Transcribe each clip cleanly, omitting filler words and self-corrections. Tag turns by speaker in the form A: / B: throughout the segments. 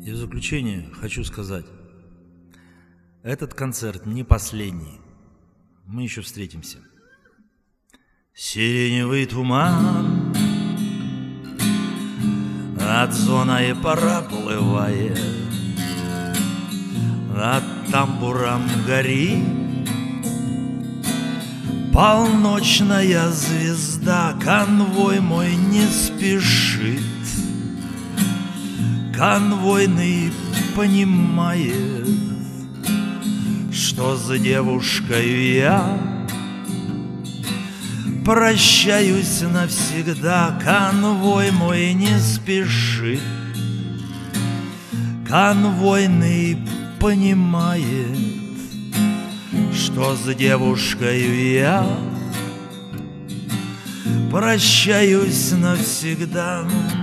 A: И в заключение хочу сказать, этот концерт не последний. Мы еще встретимся. Сиреневый туман над зоной проплывает, над тамбуром горит полночная звезда. Конвой мой не спешит, конвойный понимает, что за девушкой я прощаюсь навсегда. Конвой мой не спешит, конвойный понимает, что за девушкой я прощаюсь навсегда.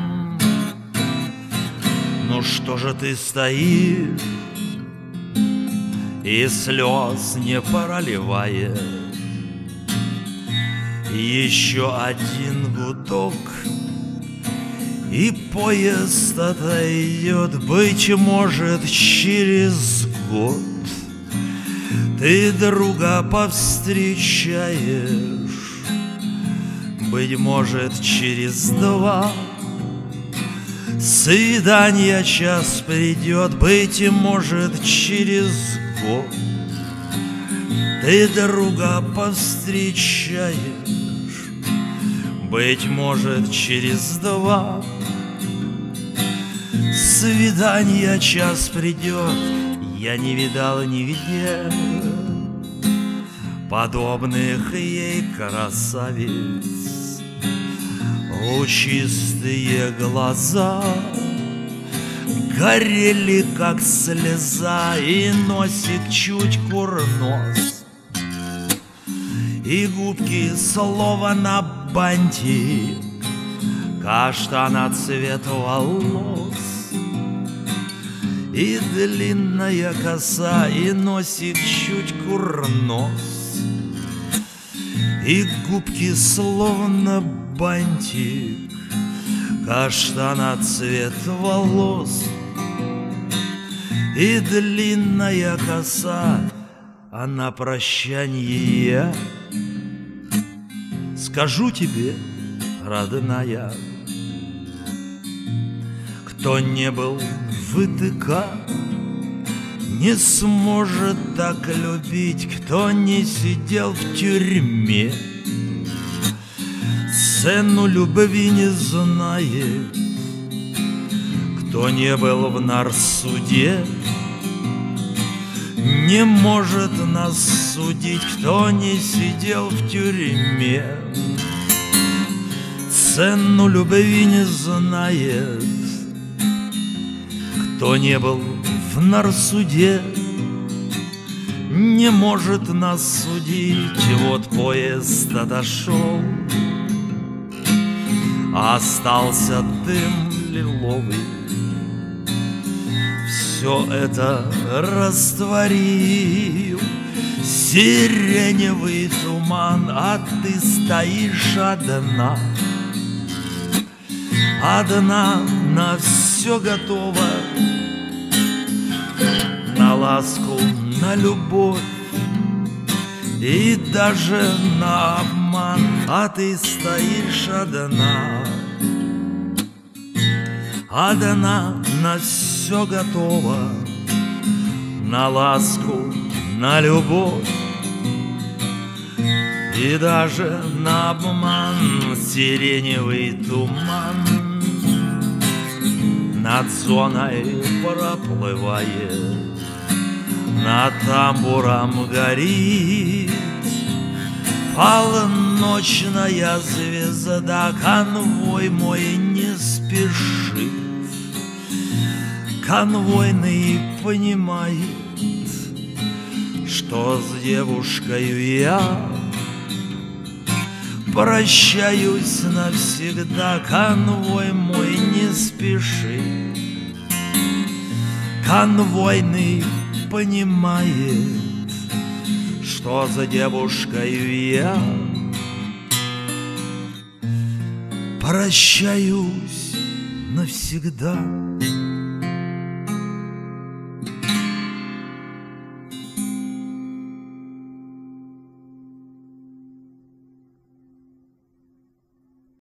A: Ну что же ты стоишь и слез не проливаешь? Еще один гудок, и поезд отойдет. Быть может, через год ты друга повстречаешь. Быть может, через два свидания час придет. Быть может, через год ты друга повстречаешь. Быть может, через два свидания час придет. Я не видал нигде подобных ей красавиц. Лучистые глаза горели, как слеза, и носик чуть курнос, и губки словно бантик, каштана цвет волос, и длинная коса, и носик чуть курнос, и губки словно бантик, каштана цвет волос, и длинная коса. А на прощанье я скажу тебе, родная, кто не был в ВТК, не сможет так любить. Кто не сидел в тюрьме, цену любви не знает. Кто не был в нарсуде, не может нас судить. Кто не сидел в тюрьме, цену любви не знает. Кто не был в нарсуде, не может нас судить. Вот поезд отошел, остался дым лиловый. Все это растворил сиреневый туман, а ты стоишь одна, одна, на все готова, на ласку, на любовь и даже на обман. А ты стоишь одна, одна, на все готова, на ласку, на любовь и даже на обман. Сиреневый туман над зоной проплывает, над тамбуром горит полночная звезда. Конвой мой не спешит, конвойный понимает, что с девушкой я прощаюсь навсегда. Конвой мой не спешит, конвойный понимает, что за девушкой я прощаюсь навсегда.